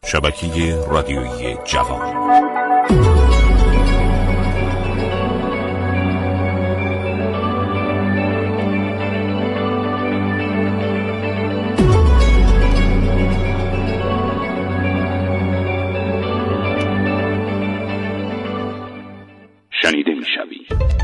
شبکه رادیویی جوان. شنیده می‌شوی.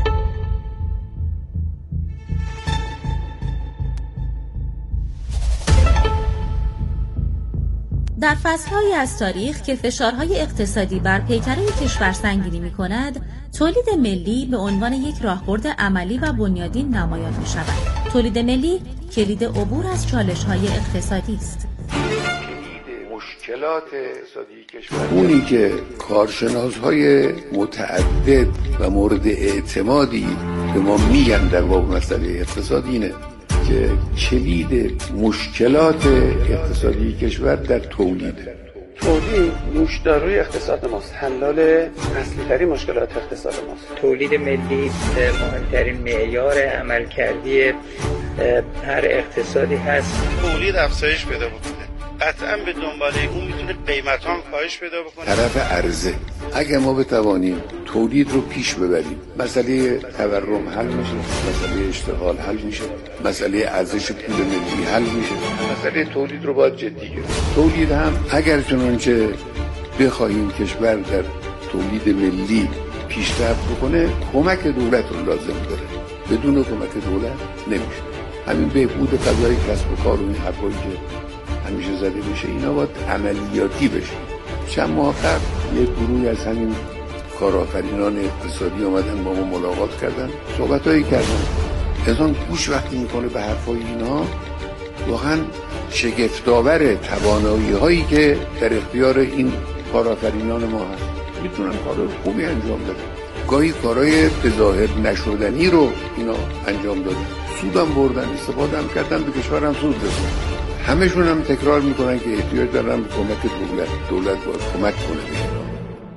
در فصل‌هایی از تاریخ که فشارهای اقتصادی بر پیکره کشور سنگینی می‌کند، تولید ملی به عنوان یک راهبرد عملی و بنیادین نمایان می‌شود. تولید ملی کلید عبور از چالش‌های اقتصادی است. مشکلات اقتصادی کشور، اونی که کارشناس‌های متعدد و مورد اعتمادی به ما میگن در باب مسئله اقتصادی اینه که کلید مشکلات اقتصادی کشور در تولیده. تولید نوشداروی اقتصاد ماست، حلال اصلی ترین مشکلات اقتصاد ماست. تولید ملی مهمترین معیار عملکردی هر اقتصادی هست. تولید افزایش پیدا بکنه، قطعا به دنباله اون میتونه قیمت هم کاهش پیدا بکنه. طرف عرضه، اگه ما بتوانیم تولید رو پیش ببریم، مسئله تورم حل میشه، مسئله اشتغال حل میشه، مسئله ارزش پول ملی حل میشه. مسئله تولید رو باید جدی گرفت. تولید هم اگر چنانچه بخواهیم کشور در تولید ملی پیشرفت بکنه، کمک دولت رو لازم داره. بدون کمک دولت نمیشه. همین بهبود فضای کسب و کار و این حرفایی که همیشه زده میشه، اینا باید عملیاتی بشه. چند ماه قبل یک گروهی از همین کارآفرینان اقتصادی اومدن با ما ملاقات کردن، صحبتایی کردن. انسان گوش وقتی میکنه به حرفای اینا، واقعا شگفت‌آور توانایی هایی که در اختیار این کارآفرینان ما هست. میتونن کار خوبی انجام بدن. گاهی کارهای به ظاهر نشدنی رو اینا انجام دادن، سودم بردن، استفاده هم کردن، به کشورم سود رسوندن. همشون هم تکرار میکنن که احتیاج دارن به کمک دولت باید کمک کنه به اینا.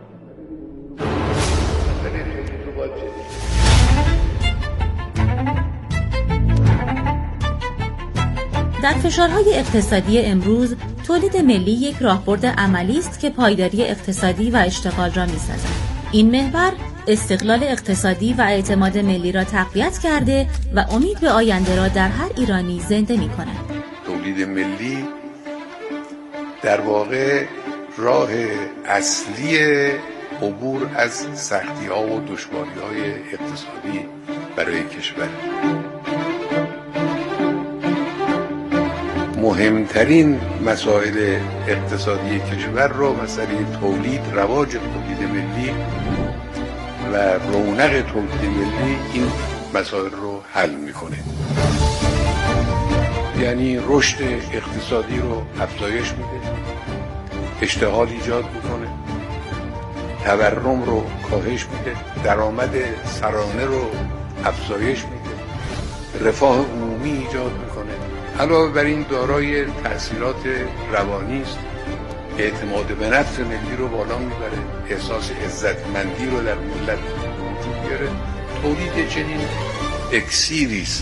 در فشارهای اقتصادی امروز، تولید ملی یک راهبرد عملی است که پایداری اقتصادی و اشتغال را می‌سازد. این محور استقلال اقتصادی و اعتماد ملی را تقویت کرده و امید به آینده را در هر ایرانی زنده می‌کند. تولید ملی در واقع راه اصلی عبور از سختی‌ها و دشواری‌های اقتصادی برای کشور. مهمترین مسائل اقتصادی کشور رو مسئله تولید، رواج تولید ملی و رونق تولید ملی این مسائل رو حل میکنه. یعنی رشد اقتصادی رو افزایش میده، اشتغال ایجاد میکنه، تورم رو کاهش میده، درآمد سرانه رو افزایش میده، رفاه عمومی ایجاد میکنه. علاوه بر این دارای تأثیرات روانی است، اعتماد به نفس ملی رو بالا میبره، احساس عزتمندی رو در ملت وجود میاره. تولید چنین اکسیری است.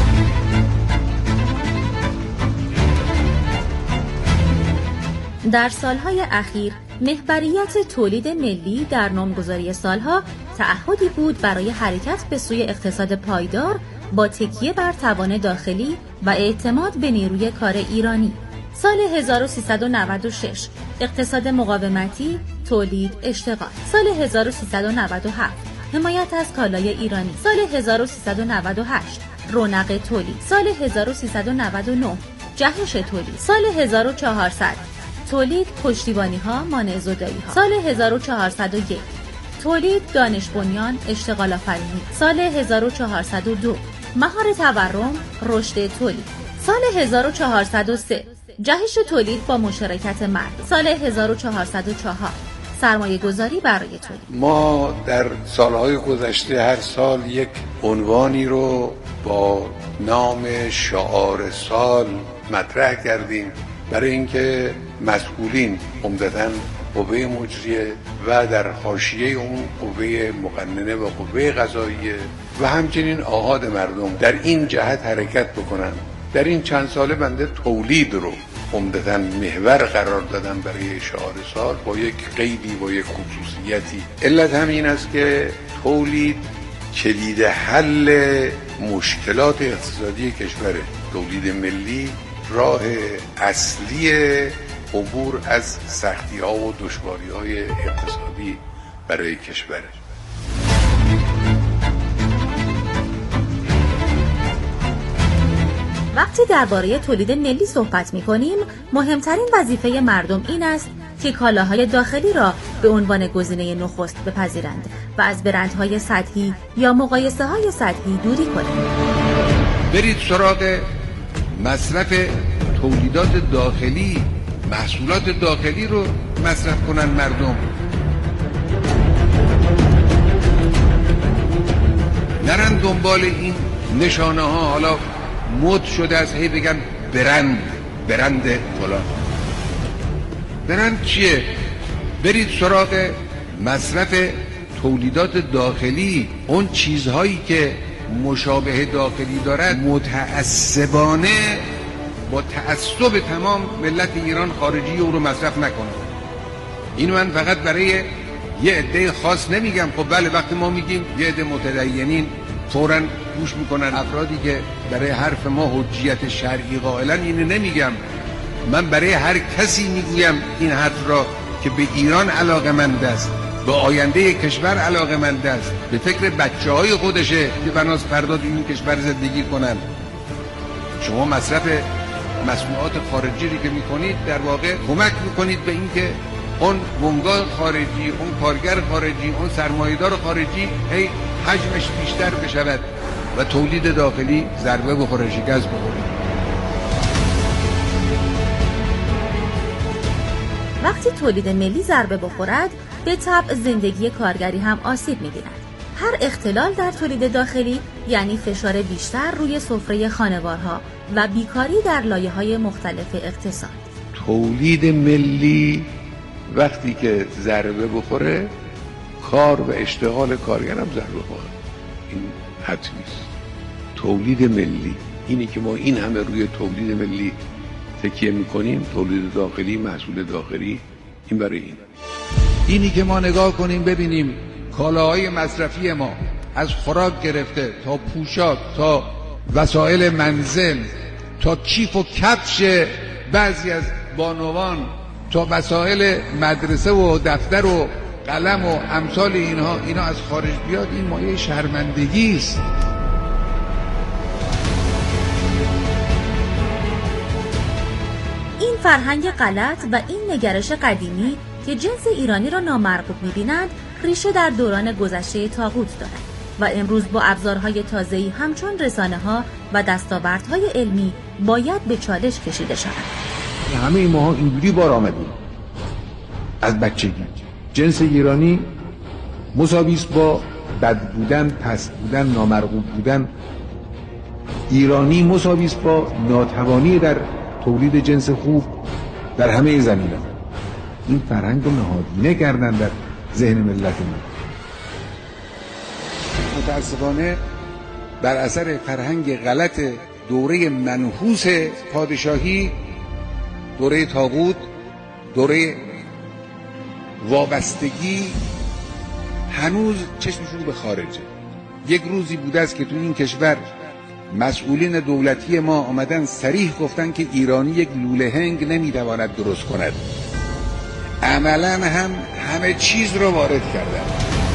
در سالهای اخیر محوریت تولید ملی در نامگذاری سالها تعهدی بود برای حرکت به سوی اقتصاد پایدار با تکیه بر توان داخلی و اعتماد به نیروی کار ایرانی. سال 1396 اقتصاد مقاومتی، تولید، اشتغال. سال 1397 حمایت از کالای ایرانی. سال 1398 رونق تولید. سال 1399 جهش تولید. سال 1400 تولید، پشتیبانی‌ها، مانع زدایی‌ها. سال 1401 تولید، دانش بنیان، اشتغال آفرینی. سال 1402 مهار تورم، رشد تولید. سال 1403 جهش تولید با مشارکت مرد. سال 1404 سرمایه گذاری برای تولید. ما در سالهای گذشته هر سال یک عنوانی رو با نام شعار سال مطرح کردیم برای اینکه مسئولین، عمدتاً قوه مجریه و در حاشیه اون قوه مقننه و قوه قضاییه و همچنین آحاد مردم در این جهت حرکت بکنن. در این چند ساله بنده تولید رو عمدتاً محور قرار دادن برای شعار سال با یک قیدی و یک خصوصیتی. علت همین است که تولید کلید حل مشکلات اقتصادی کشوره. تولید ملی راه اصلی عبور از سختی‌ها و دشواری‌های اقتصادی برای کشوره. وقتی درباره تولید ملی صحبت می‌کنیم، مهمترین وظیفه مردم این است که کالاهای داخلی را به عنوان گزینه نخست بپذیرند و از برندهای سطحی یا مقایسه‌های سطحی دوری کنند. برید سراغ مصرف تولیدات داخلی، محصولات داخلی رو مصرف کنن مردم. نرن دنبال این نشانه ها. حالا مد شده از هی بگن برند فلان. برند چیه؟ برید سراغ مصرف تولیدات داخلی. اون چیزهایی که مشابه داخلی دارد متعصبانه با تعصب تمام ملت ایران خارجی او رو مصرف نکنه. اینو من فقط برای یه عده خاص نمیگم. خب بله، وقتی ما میگیم یه عده متدینین فوراً گوش میکنن. افرادی که برای حرف ما حجیت شرعی قائلن اینو نمیگم. من برای هر کسی میگویم این حرف را که به ایران علاقه‌مند است، به آینده کشور علاقه‌مند است، به فکر بچه‌های خودشه که بناس فردا تو این کشور زندگی کنن. شما مصرف مصنوعات خارجی رو که میکنید در واقع کمک میکنید به این که اون بنگاه خارجی، اون کارگر خارجی، اون سرمایه‌دار خارجی هی حجمش بیشتر بشود و تولید داخلی ضربه بخوره، شکست بخوره. وقتی تولید ملی ضربه بخورد، به طبع زندگی کارگری هم آسیب می‌بیند. هر اختلال در تولید داخلی یعنی فشار بیشتر روی سفره خانوارها و بیکاری در لایه‌های مختلف اقتصاد. تولید ملی وقتی که ضربه بخوره، کار و اشتغال کارگر هم ضربه بخوره. این حتمی است. تولید ملی اینی که ما این همه روی تولید ملی تکیه میکنیم، تولید داخلی، محصول داخلی، این برای اینی که ما نگاه کنیم ببینیم کالاهای مصرفی ما از خوراک گرفته تا پوشاک تا وسایل منزل تا کیف و کفش بعضی از بانوان تا وسایل مدرسه و دفتر و قلم و امثال اینا از خارج بیاد، این مایه شرمندگی است. این فرهنگ غلط و این نگرش قدیمی که جنس ایرانی را نامرغوب می‌بینند ریشه در دوران گذشته طاغوت دارد و امروز با ابزارهای تازه‌ای همچون رسانه‌ها و دستاوردهای علمی باید به چالش کشیده شود. همه ماها اینجوری بار آمدیم از بچگی. جنس ایرانی مساوی است با بد بودن، پست بودن، نامرغوب بودن. ایرانی مساوی است با ناتوانی در تولید جنس خوب در همه زمینه‌ها. این فرهنگ رو نهادینه کردن در ذهن ملت ما. متاسفانه بر اثر فرهنگ غلط دوره منحوس پادشاهی، دوره طاغوت، دوره وابستگی، هنوز چشمشون به خارجه. یک روزی بوده است که تو این کشور مسئولین دولتی ما آمدن صریح گفتن که ایرانی یک لوله هنگ نمیتواند درست کند. عملاً هم همه چیز رو وارد کردن.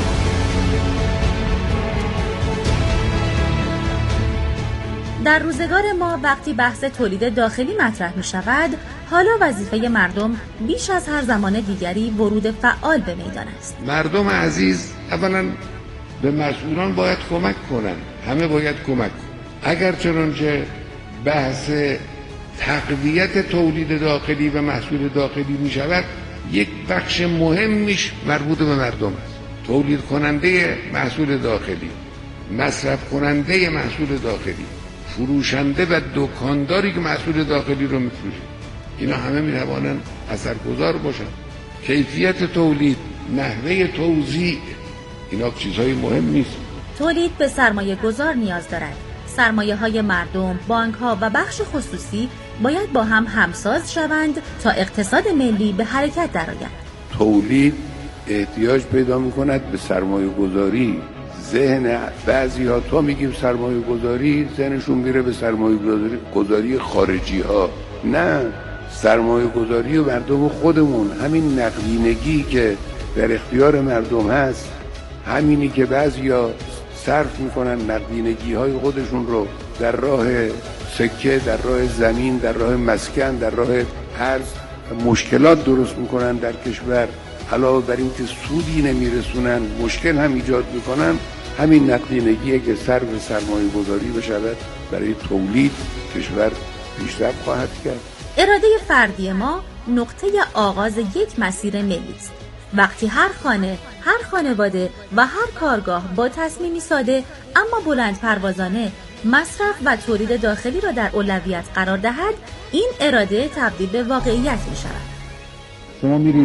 در روزگار ما وقتی بحث تولید داخلی مطرح می شود، حالا وظیفه مردم بیش از هر زمان دیگری ورود فعال به میدان است. مردم عزیز اولا به مسئولان باید کمک کنن. همه باید کمک کنن. اگر چنانچه بحث تقویت تولید داخلی و محصول داخلی می شود، یک بخش مهمیش مربوط به مردم است. تولید کننده محصول داخلی، مصرف کننده محصول داخلی، فروشنده و دکانداری که محصول داخلی رو میفروشه، اینا همه میتوانند اثرگذار باشن. کیفیت تولید، نحوه توزیع، اینا چیزهای مهم نیست. تولید به سرمایه گذار نیاز دارد. سرمایه های مردم، بانک ها و بخش خصوصی باید با هم همساز شوند تا اقتصاد ملی به حرکت درآید. تولید احتیاج پیدا می‌کند به سرمایه گذاری. ذهن بعضی ها تا میگیم سرمایه گذاری ذهنشون میره به سرمایه گذاری خارجی ها. نه، سرمایه گذاری و مردم خودمون، همین نقدینگی که در اختیار مردم هست، همینی که بعضی ها صرف میکنن نقدینگی های خودشون رو در راه سکه، در راه زمین، در راه مسکن، در راه ارز مشکلات درست میکنن در کشور. علاوه بر این که سودی نمیرسونن، مشکل هم ایجاد میکنن. همین نقدینگیه که صرف سرمایه گذاری بشود برای تولید کشور پیشرفت خواهد کرد. اراده فردی ما نقطه آغاز یک مسیر ملی است. وقتی هر خانه، هر خانواده و هر کارگاه با تصمیمی ساده اما بلند پروازانه مصرف و تولید داخلی را در اولویت قرار دهد، این اراده تبدیل به واقعیت می شود. شما میرید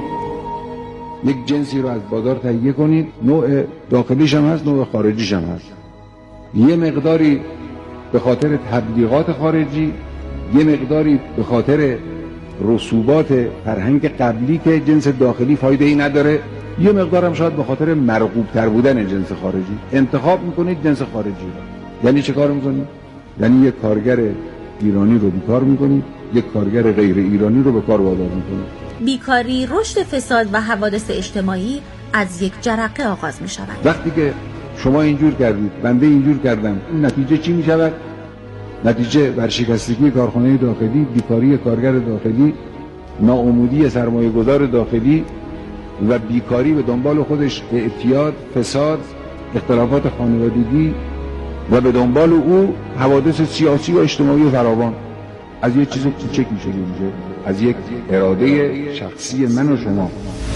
یک جنسی رو از بازار تهیه کنید، نوع داخلیش هم هست، نوع خارجیش هم هست. یه مقداری به خاطر تبلیغات خارجی، یه مقداری به خاطر رسوبات فرهنگ قبلی که جنس داخلی فایده ای نداره، یه مقدار هم شاید به خاطر مرغوب تر بودن جنس خارجی انتخاب میکنید جنس خارجی رو. یعنی چه کار میکنید؟ یعنی یک کارگر ایرانی رو بیکار میکنید، یک کارگر غیر ایرانی رو به کار وادار میکنید. بیکاری، رشد فساد و حوادث اجتماعی از یک جرقه آغاز می شود. وقتی که شما اینجور کردید، بنده اینجور کردم، این نتیجه چی می شود؟ نتیجه ورشکستگی کارخانه داخلی، بیکاری کارگر داخلی، ناامیدی سرمایه گذار داخلی و بیکاری به دنبال خودش اعتیاد، فساد، اختلافات خانوادگی و به دنبال او حوادث سیاسی و اجتماعی فراوان. از یک چیز کوچکی شروع میشه، از یک اراده شخصی من و شما.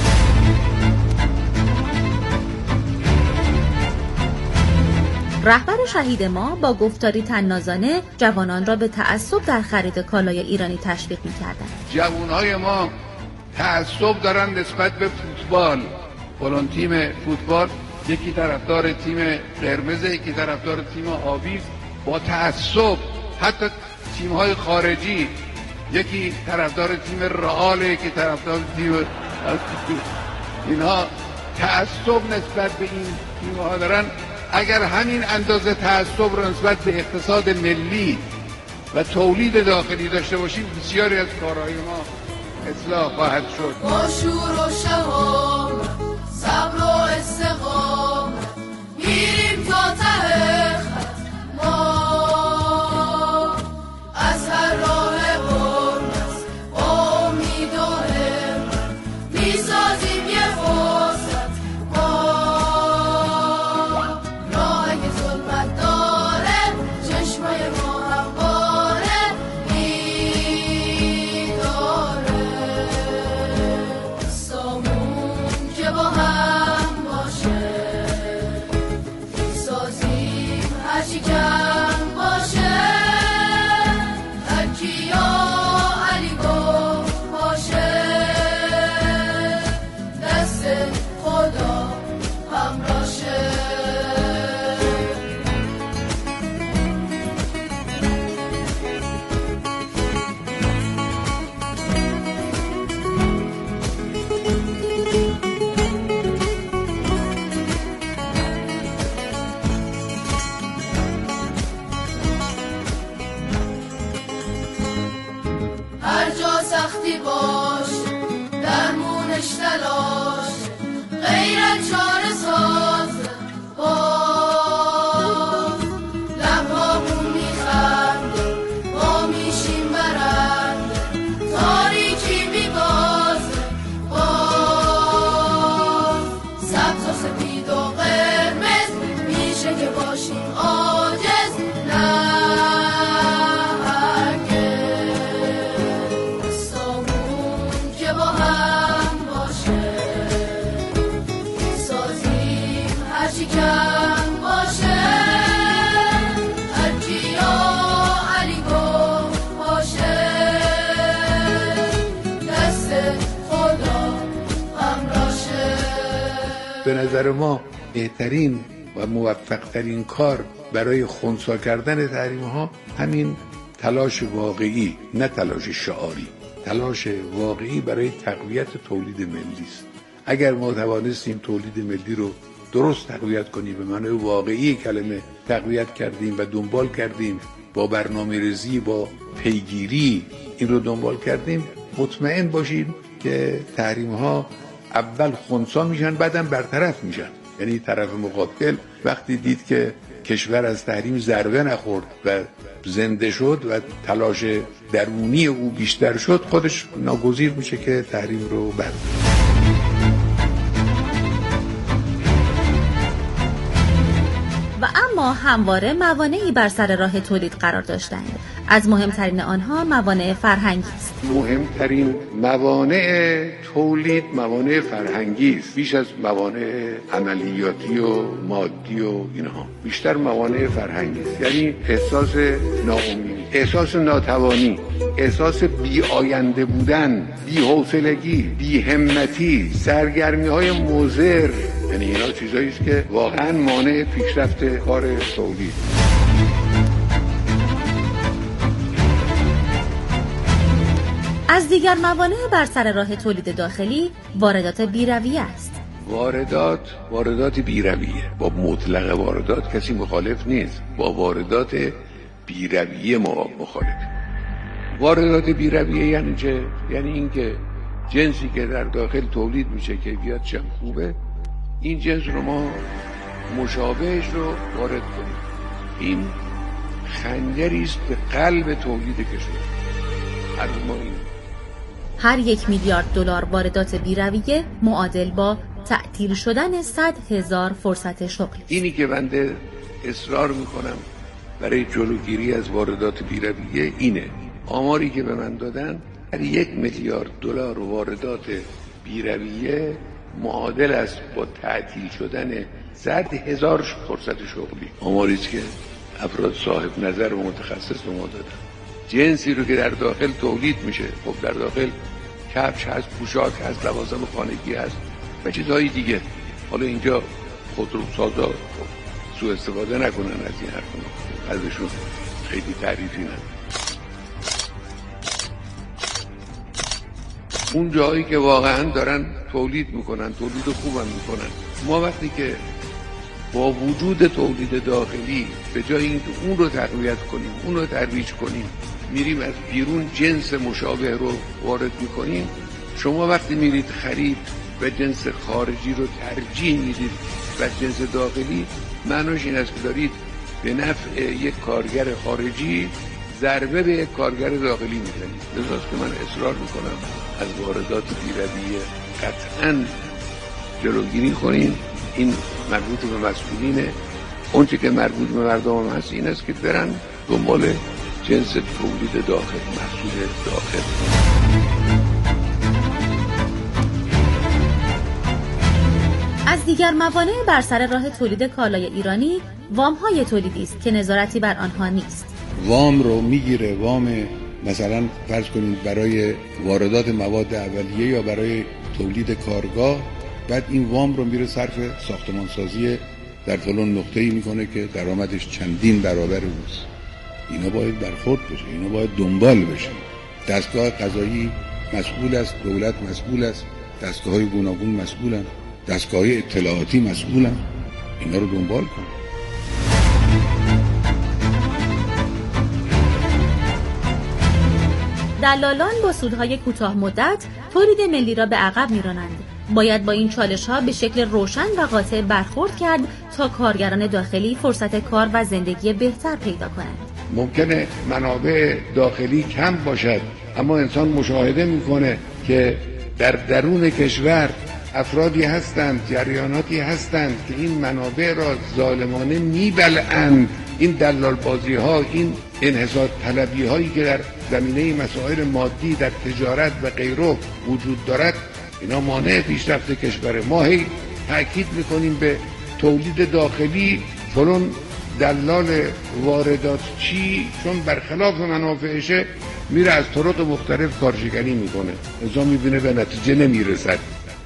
رهبر شهید ما با گفتاری طنازانه جوانان را به تعصب در خرید کالای ایرانی تشویق می‌کردند. جوانهای ما تعصب دارن نسبت به فوتبال. فلان تیم فوتبال یکی طرفدار تیم قرمز، یکی طرفدار تیم آبی، با تعصب. حتی تیم‌های خارجی، یکی طرفدار تیم رئال، یکی طرفدار تیم، اینها تعصب نسبت به این تیم‌ها دارن. اگر همین اندازه تعصب رو نسبت به اقتصاد ملی و تولید داخلی داشته باشیم، بسیاری از کارهای ما اصلاح خواهد شد. با شور و شهامت، صبر و استقامت، میریم تا ته خط. ما از هر راه قرمز با امید و همت میسازیم یه فرصت. ما راه اگه ظلمت داره، چشمای ما همواره میداره. دستامون که با هم باشه، میسازیم هرچی کم باشه. هر جا سختی باش، درمونش تلاش، غیرت چاره ساز. باز لبهامون میخنده، ما میشیم برنده، تاریکی میبازه. باز سبز و سپید و قرمز، میشه که باشیم عاجز. نه به نظر ما بهترین و موفقترین کار برای خنثی کردن تحریم ها همین تلاش واقعی، نه تلاش شعاری، تلاش واقعی برای تقویت تولید ملی است. اگر ما توانستیم تولید ملی رو درست تقویت کنیم، به معنای واقعی کلمه تقویت کردیم و دنبال کردیم، با برنامه‌ریزی، با پیگیری این رو دنبال کردیم، مطمئن باشید که تحریم‌ها اول خنثی میشن، بعدم برطرف میشن. یعنی طرف مقابل وقتی دید که کشور از تحریم ضربه نخورد و زنده شد و تلاش درونی او بیشتر شد، خودش ناگزیر میشه که تحریم رو برداره. و اما همواره موانعی بر سر راه تولید قرار داشتند. از مهمترین آنها موانع فرهنگی است. مهمترین موانع تولید موانع فرهنگی است، بیش از موانع عملیاتی و مادی و اینها. بیشتر موانع فرهنگی است. یعنی احساس ناامیدی، احساس ناتوانی، احساس بی آینده بودن، بی حوصلگی، بی همتی، سرگرمی‌های مضر. یعنی اینا چیزایی است که واقعا مانع پیشرفت کار تولید. از دیگر موانع بر سر راه تولید داخلی واردات بی‌رویه است. واردات بی‌رویه. با مطلق واردات کسی مخالف نیست، با واردات بی‌رویه ما مخالف. واردات بی‌رویه یعنی چه؟ یعنی اینکه جنسی که در داخل تولید میشه کیفیتش هم خوبه، این جنس رو ما مشابهش رو وارد کنیم. این خنجری است به قلب تولید کشور. هر 1 میلیارد دلار واردات بی‌رویه معادل با تعطیل شدن 100,000 فرصت شغل. اینی که بنده اصرار میکنم برای جلوگیری از واردات بی‌رویه اینه. آماری که به من دادن، هر 1 میلیارد دلار واردات بی‌رویه معادل است با تعطیل شدن 100,000 فرصت شغلی. آماری است که افراد صاحب نظر و متخصص به ما دادن. جنسی رو که در داخل تولید میشه، خب در داخل کفش هست، پوشاک هست، لوازم خانگی هست و چیزهای دیگه. حالا اینجا خودروسازا سوء استفاده نکنن از این حرفا، ازشون خیلی تعریفی نه. اون جایی که واقعا دارن تولید میکنن، تولید خوبم میکنن، ما وقتی که با وجود تولید داخلی به جای اینکه اون رو تقویت کنیم، اون رو ترویج کنیم، میریم از بیرون جنس مشابه رو وارد میکنیم. شما وقتی میرید خرید و جنس خارجی رو ترجیح میدید و جنس داخلی، معناش این است که دارید به نفع یک کارگر خارجی ضربه به یک کارگر داخلی میزنید. لذاست که من اصرار میکنم از واردات بی‌رویه قطعاً جلوگیری کنیم. این مربوط به مسئولینه. اون چی که مربوط به مردم هست این است که برن دنبال جنس تولید داخل، محصول داخل. از دیگر موانع بر سر راه تولید کالای ایرانی وام‌های تولیدی است که نظارتی بر آنها نیست. وام رو میگیره، وام مثلا فرض کنید برای واردات مواد اولیه یا برای تولید کارگاه، بعد این وام رو میره صرف ساختمانسازی در فلان نقطه‌ای میکنه که درآمدش چندین برابر اوست. اینا باید برخورد بشه، اینا باید دنبال بشه. دستگاه قضایی مسئول است، دولت مسئول است، دستگاه‌های گوناگون مسئولن، دستگاه‌های اطلاعاتی مسئولن. اینا رو دنبال کن. دلالان با سودهای کوتاه مدت تولید ملی را به عقب می‌رانند. باید با این چالش‌ها به شکل روشن و قاطع برخورد کرد تا کارگران داخلی فرصت کار و زندگی بهتر پیدا کنند. ممکنه منابع داخلی کم باشد، اما انسان مشاهده میکنه که در درون کشور افرادی هستند، جریاناتی هستند که این منابع را ظالمانه میبلعند. این دلال بازی ها، این انحصار طلبی هایی که در زمینه مسائل مادی در تجارت و غیره وجود دارد، اینا مانع پیشرفت کشور. ما هی تأکید میکنیم به تولید داخلی، فلان دلال واردات چی، چون برخلاف منافعشه میره از طرق مختلف کارشکنی میکنه، ازا میبینه به نتیجه نمیرسد.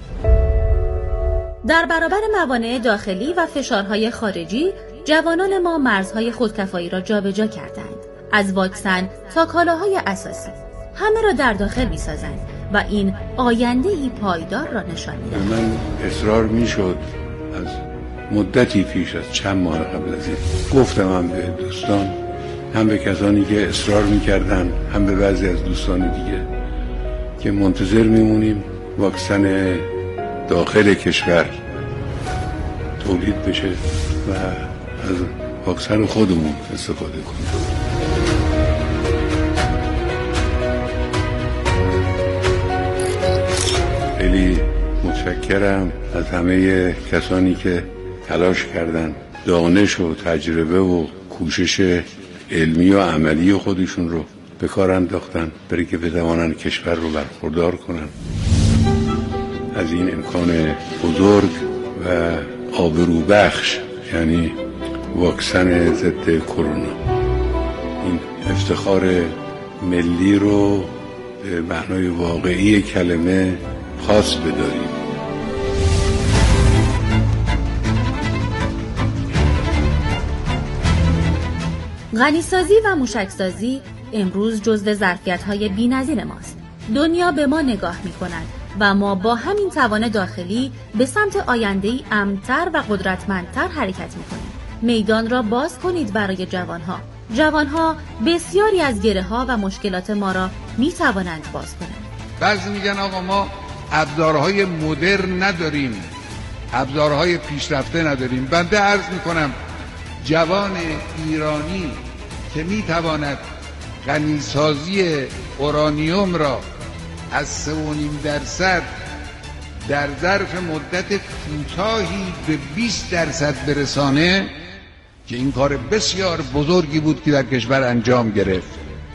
در برابر موانع داخلی و فشارهای خارجی، جوانان ما مرزهای خودکفایی را جابجا کردند. از واکسن تا کالاهای اساسی همه را در داخل می‌سازند و این آینده‌ای پایدار را نشان می‌دهد. من اصرار می‌شد از مدتی پیش، از چند ماه قبل از این، گفتم هم به دوستان، هم به کسانی که اصرار می‌کردن، هم به بعضی از دوستان دیگه که منتظر می‌مونیم واکسن داخل کشور تولید بشه و از واکسن خودمون استفاده کنیم. خیلی متشکرم از همه کسانی که تلاش کردن، دانش و تجربه و کوشش علمی و عملی خودشون رو به کار انداختن برای که بتوانن کشور رو برخوردار کنن از این امکان بزرگ و آبروبخش، یعنی واکسن ضد کرونا. این افتخار ملی رو به معنای واقعی کلمه خاص بداریم. غنیسازی و موشکسازی امروز جزو ظرفیت‌های بی‌نظیر ماست. دنیا به ما نگاه می‌کند و ما با همین توان داخلی به سمت آینده‌ای امن‌تر و قدرتمندتر حرکت می‌کنیم. میدان را باز کنید برای جوان‌ها. جوان‌ها بسیاری از گره‌ها و مشکلات ما را می‌توانند باز کنند. بعضی میگن آقا ما ابزارهای مدرن نداریم، ابزارهای پیشرفته نداریم. بنده عرض می‌کنم جوان ایرانی که می‌تواند غنیسازی اورانیوم را از 3.5% در ظرف مدت کوتاهی به 20% برسانه، که این کار بسیار بزرگی بود که در کشور انجام گرفت.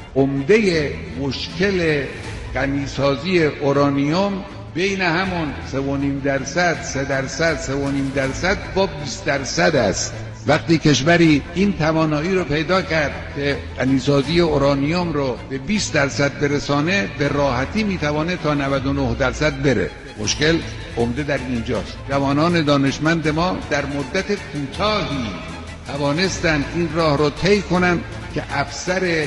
عمده مشکل غنیسازی اورانیوم بین همون 3.5%، 3%، 3.5% با 20% است. وقتی کشوری این توانایی رو پیدا کرد که غنیسازی اورانیوم رو به 20% برسانه، به راحتی میتوانه تا 99% بره. مشکل عمده در اینجاست. جوانان دانشمند ما در مدت کوتاهی توانستند این راه رو طی کنند که افسر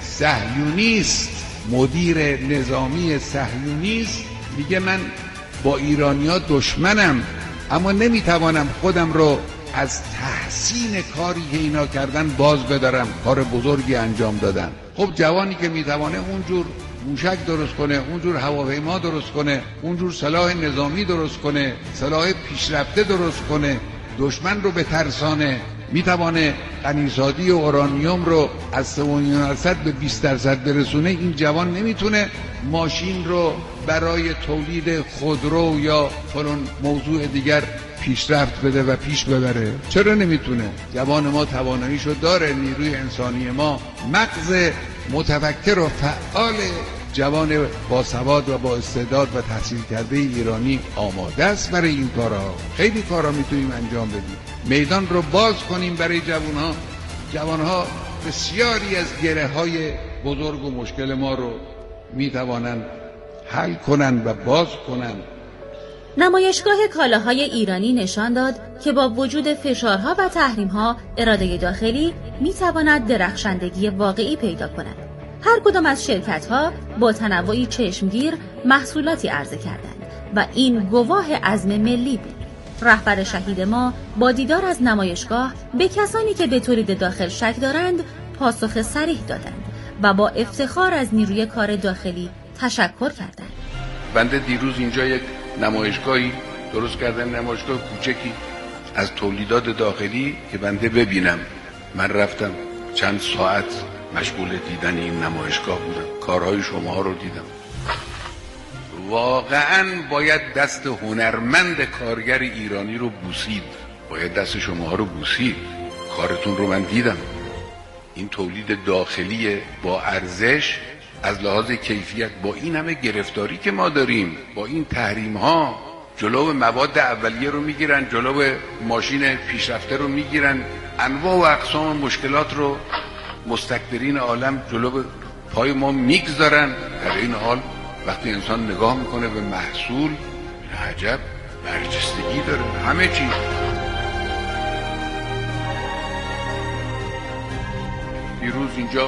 صهیونیست، مدیر نظامی صهیونیست میگه من با ایرانیا دشمنم، اما نمیتوانم خودم رو از تحسین کاری که اینا کردن باز بدارم. کار بزرگی انجام دادن. خب جوانی که میتوانه اونجور موشک درست کنه، اونجور هواپیما درست کنه، اونجور سلاح نظامی درست کنه، سلاح پیشرفته درست کنه، دشمن رو به ترسانه، میتوانه غنیسازی اورانیوم رو از 3.5% به 20% برسونه، این جوان نمیتونه ماشین رو برای تولید خودرو یا فلان موضوع دیگر پیشرفت بده و پیش ببره؟ چرا نمیتونه؟ جوان ما تواناییشو داره، نیروی انسانی ما، مغز متفکر و فعال جوان باسواد و با استعداد و تحصیل کرده ایرانی آماده است برای این کارها. خیلی کارها میتونیم انجام بدیم. میدان رو باز کنیم برای جوانها. جوانها بسیاری از گره‌های بزرگ و مشکل ما رو میتوانند حل کنند و باز کنند. نمایشگاه کالاهای ایرانی نشان داد که با وجود فشارها و تحریم‌ها اراده داخلی میتواند درخشندگی واقعی پیدا کند. هر کدام از شرکت‌ها با تنوعی چشمگیر محصولاتی عرضه کردند و این گواه عزم ملی بود. رهبر شهید ما با دیدار از نمایشگاه به کسانی که به تولید داخل شک دارند پاسخ صریح دادند و با افتخار از نیروی کار داخلی تشکر کردند. بنده دیروز اینجا یک نمایشگاهی درست کردم، نمایشگاه کوچکی از تولیدات داخلی که بنده ببینم. من رفتم چند ساعت مشغول دیدن این نمایشگاه بودم، کارهای شما رو دیدم. واقعا باید دست هنرمند کارگر ایرانی رو بوسید، باید دست شما رو بوسید. کارتون رو من دیدم. این تولید داخلی با ارزش از لحاظ کیفیت، با این همه گرفتاری که ما داریم، با این تحریم ها، جلو مواد اولیه رو میگیرن، جلو ماشین پیشرفته رو میگیرن، انواع و اقسام مشکلات رو مستکبرین عالم جلو پای ما میگذارن. در این حال وقتی انسان نگاه میکنه به محصول، عجب برجستگی داره همه چی. دیروز اینجا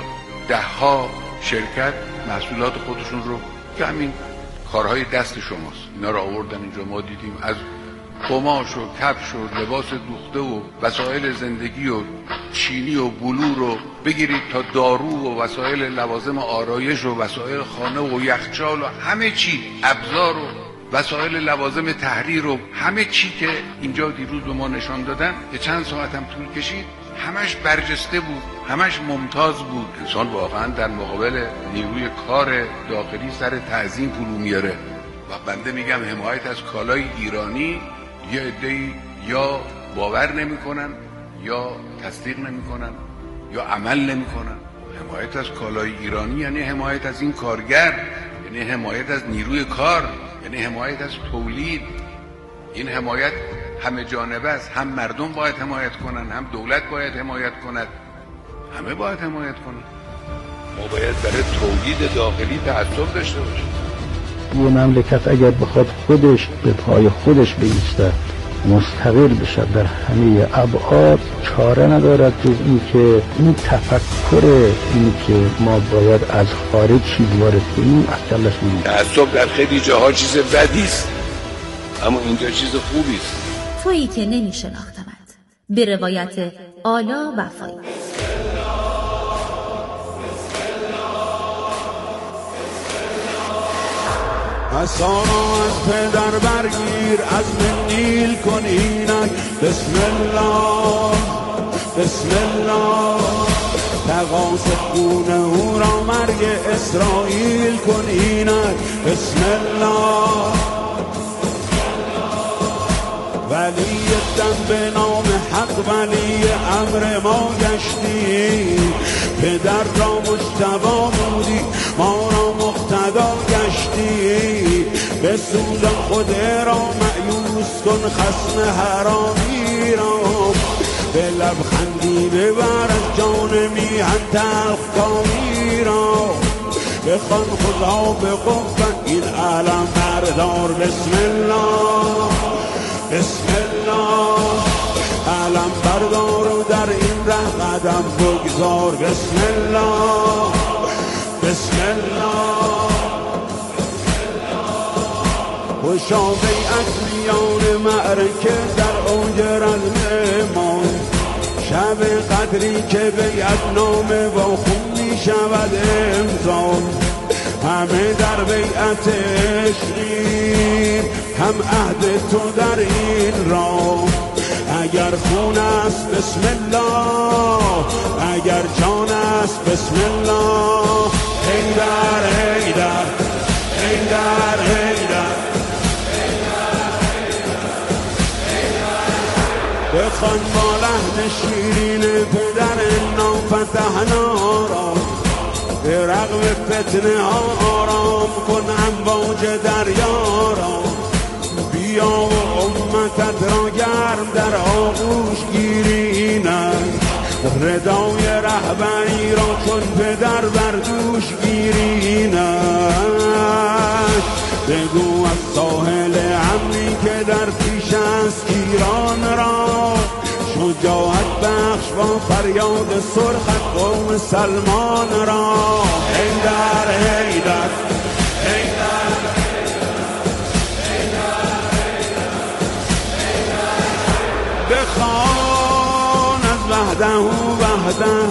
10ها شرکت محصولات خودشون رو که همین کارهای دست شماست اینا رو آوردن اینجا. ما دیدیم از قماش و کفش و لباس دوخته و وسایل زندگی و چینی و بلور و بگیرید تا دارو و وسایل لوازم آرایش و وسایل خانه و یخچال و همه چی، ابزار و وسایل لوازم تحریر و همه چی که اینجا دیروز به ما نشان دادن که چند ساعت هم طول کشید، همش برجسته بود، همش ممتاز بود. انسان واقعا در مقابل نیروی کار داخلی سر تعظیم فرو میاره. و بنده میگم حمایت از کالای ایرانی یه عده‌ای یا باور نمیکنن یا تصدیق نمیکنن یا عمل نمیکنن. حمایت از کالای ایرانی یعنی حمایت از این کارگر، یعنی حمایت از نیروی کار، یعنی حمایت از تولید. این حمایت همه جانبه است، هم مردم باید حمایت کنن، هم دولت باید حمایت کند، همه باید حمایت کنن. ما باید برای تولید داخلی تعصب داشته باشیم. یه مملکت اگر بخواد خودش به پای خودش بایسته، مستقل بشه در همه ابعاد، چاره ندارد جز این که این تفکر این که ما باید از خارج چیز وارد کنیم از کلش میاد. تعصب در خیلی جاها چیز بدی است، اما اینجا چیز خوبی است. تویی که نمیشناختمت، به روایت آلا وفایی. عصا را از پدر برگیر، از من نیل کن اینک. بسم الله بسم الله، تقاس خون او را مرگ اسرائیل کن اینک. بسم الله ولی دم به نام حق ولی امر ما گشتی، پدر را مجتبی بودی ما را مقتدا گشتی. بسوزان خود را مأیوس کن خصم حرامی را، به لبخندی ببر از جان میهن تلخکامی را. بخوان خدا به قوت این علم بردار. بسم الله بسم الله، علم بردار و در این ره قدم بگذار. بسم الله بسم الله، خوشا بیعت میان معرکه در اوج رزم ما، شب قدری که بیعت نامه با خون می شود امضا. همه در بیعت عشقیم، هم عهد تو در این راه. اگر خون است بسم الله، اگر جان است بسم الله. حیدر حیدر حیدر حیدر، بخوان با لحن شیرین پدر نافتحنا را، به رغم فتنه ها آرام کن امواج دریا را. بیا و امتت را گرم در آغوش گیرینند، ردای رهبری را چون پدر بر دوش گیرینند. بگو از ساحل امنی که در پیش است ایران را، شجاعت بخش با فریاد سرخت قوم سلمان را. حیدر حیدر حیدر بخوان از وحده وحده،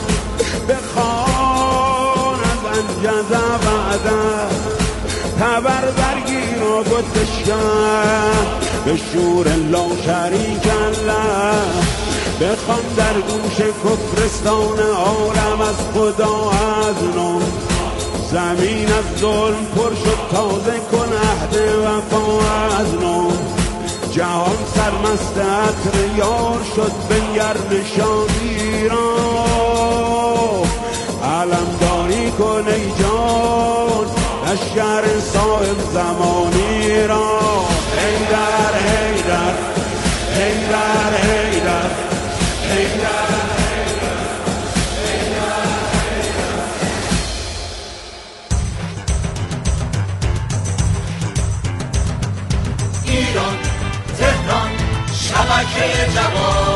بخوان از انجز وعده. تبر برگیر و گتشکن به شور لا شریک الله. بخوان در گوش کفرستان عالم از خدا از نو. زمین از ظلم پر شد تازه کن عهد وفا از نو. جهان سرمست عطر یار شد بنگر نشانی را. علمداری کن ای جان لشکر صاحب زمانی را. حیدر حیدر حیدر حیدر حیدر ایران تهران شبکه جوان.